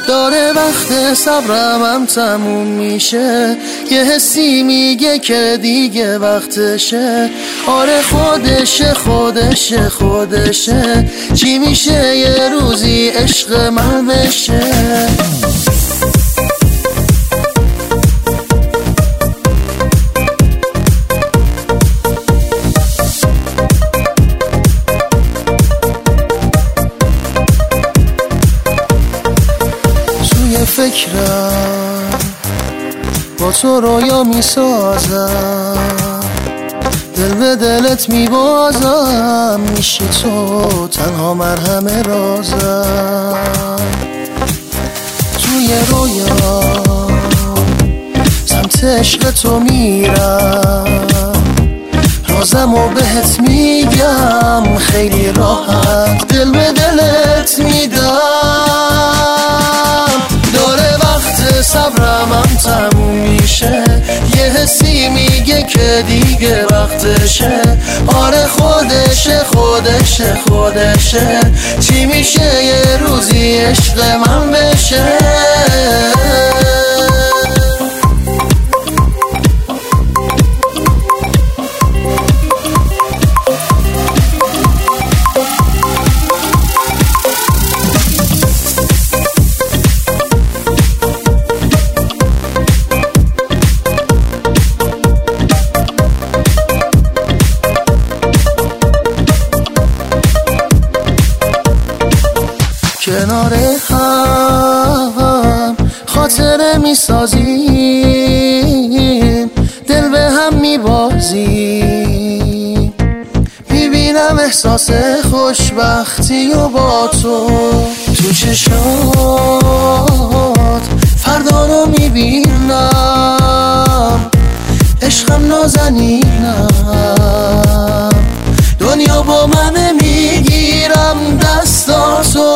داره وقت صبرم هم تموم میشه، یه حسی میگه که دیگه وقتشه. آره خودشه خودشه خودشه، چی میشه یه روزی عشق من بشه. فکرم با تو رویا میسازم، دل به دلت میبازم، میشی تو تنها مرهم رازم. توی رویا سمت عشق تو میرم، رازمو بهت میگم خیلی راحت، دل به دلت میدم. صبرم هم تموم میشه، یه حسی میگه که دیگه وقتشه. آره خودشه خودشه خودشه، چی میشه یه روزی عشق من بشه. کنار هم خاطره میسازیم، دل به هم میبازیم. میبینم احساس خوشبختی و با تو چشات، فردا رو میبینم، عشقم نازنینم، دنیا با من میگیرم دستاتو.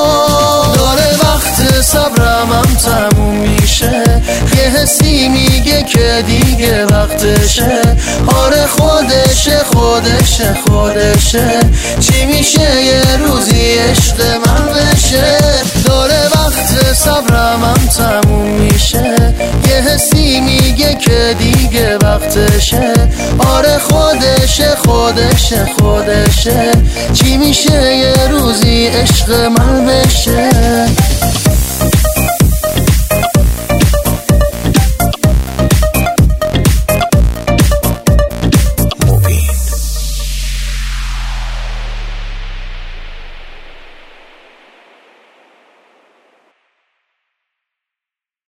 صبرم هم تموم میشه، یه حسی میگه که دیگه وقتشه. آره خودشه خودشه خودشه، چی میشه یه روزی عشق من بشه. داره وقت صبرم هم تموم میشه، یه حسی میگه که دیگه وقتشه. آره خودشه خودشه خودشه، چی میشه یه روزی عشق من بشه.